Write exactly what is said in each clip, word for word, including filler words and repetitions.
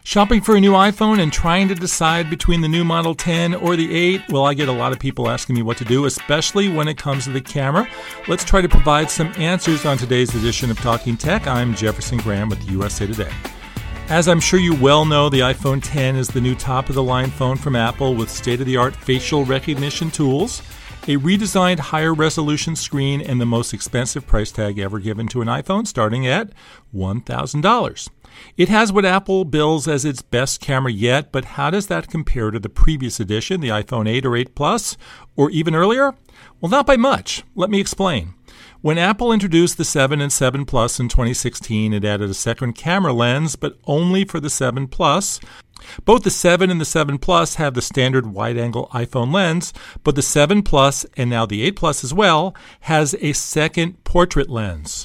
Shopping for a new iPhone and trying to decide between the new Model ten or the eight? Well, I get a lot of people asking me what to do, especially when it comes to the camera. Let's try to provide some answers on today's edition of Talking Tech. I'm Jefferson Graham with U S A Today. As I'm sure you well know, the iPhone ten is the new top-of-the-line phone from Apple with state-of-the-art facial recognition tools, a redesigned higher-resolution screen, and the most expensive price tag ever given to an iPhone, starting at one thousand dollars. It has what Apple bills as its best camera yet, but how does that compare to the previous edition, the iPhone eight or eight Plus, or even earlier? Well, not by much. Let me explain. When Apple introduced the seven and seven Plus in twenty sixteen, it added a second camera lens, but only for the seven Plus. Both the seven and the seven Plus have the standard wide-angle iPhone lens, but the seven Plus, and now the eight Plus as well, has a second portrait lens.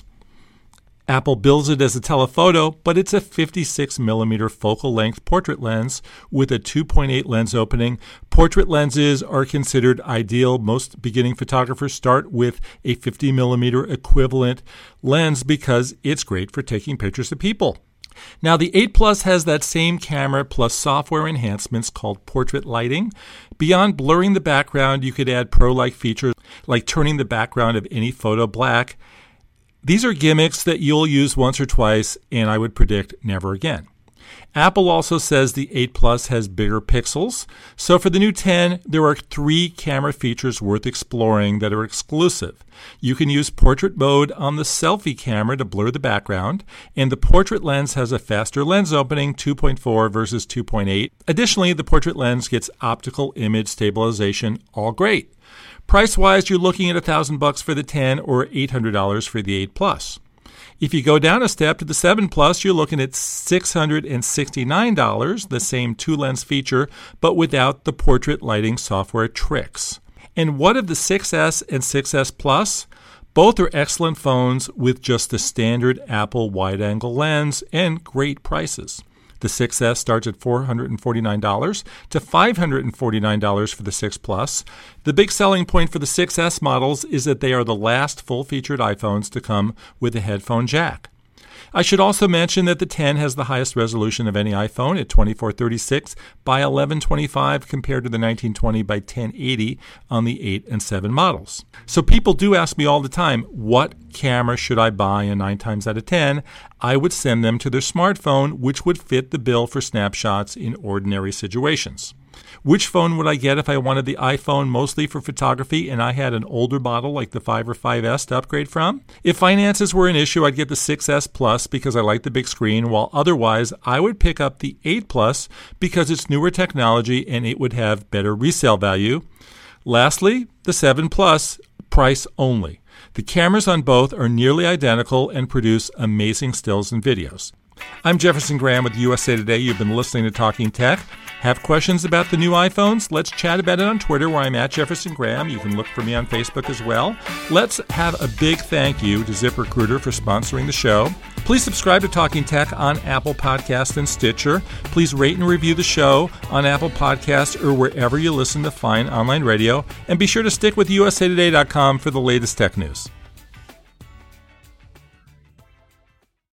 Apple bills it as a telephoto, but it's a fifty-six millimeter focal length portrait lens with a two point eight lens opening. Portrait lenses are considered ideal. Most beginning photographers start with a fifty millimeter equivalent lens because it's great for taking pictures of people. Now, the eight Plus has that same camera plus software enhancements called portrait lighting. Beyond blurring the background, you could add pro-like features like turning the background of any photo black. These are gimmicks that you'll use once or twice, and I would predict never again. Apple also says the eight Plus has bigger pixels. So for the new ten, there are three camera features worth exploring that are exclusive. You can use portrait mode on the selfie camera to blur the background, and the portrait lens has a faster lens opening, two point four versus two point eight. Additionally, the portrait lens gets optical image stabilization, all great. Price-wise, you're looking at one thousand bucks for the ten or eight hundred dollars for the eight Plus. If you go down a step to the seven Plus, you're looking at six hundred sixty-nine dollars, the same two-lens feature, but without the portrait lighting software tricks. And what of the six S and six S Plus? Both are excellent phones with just the standard Apple wide-angle lens and great prices. The six S starts at four hundred forty-nine dollars to five hundred forty-nine dollars for the six Plus. The big selling point for the six S models is that they are the last full-featured iPhones to come with a headphone jack. I should also mention that the ten has the highest resolution of any iPhone at twenty-four thirty-six by eleven twenty-five compared to the nineteen twenty by ten eighty on the eight and seven models. So people do ask me all the time, what camera should I buy? And nine times out of ten, I would send them to their smartphone, which would fit the bill for snapshots in ordinary situations. Which phone would I get if I wanted the iPhone mostly for photography and I had an older model like the five or five S to upgrade from? If finances were an issue, I'd get the six S Plus because I like the big screen, while otherwise I would pick up the eight Plus because it's newer technology and it would have better resale value. Lastly, the seven Plus, price only. The cameras on both are nearly identical and produce amazing stills and videos. I'm Jefferson Graham with U S A Today. You've been listening to Talking Tech. Have questions about the new iPhones? Let's chat about it on Twitter, where I'm at Jefferson Graham. You can look for me on Facebook as well. Let's have a big thank you to ZipRecruiter for sponsoring the show. Please subscribe to Talking Tech on Apple Podcasts and Stitcher. Please rate and review the show on Apple Podcasts or wherever you listen to fine online radio. And be sure to stick with U S A Today dot com for the latest tech news.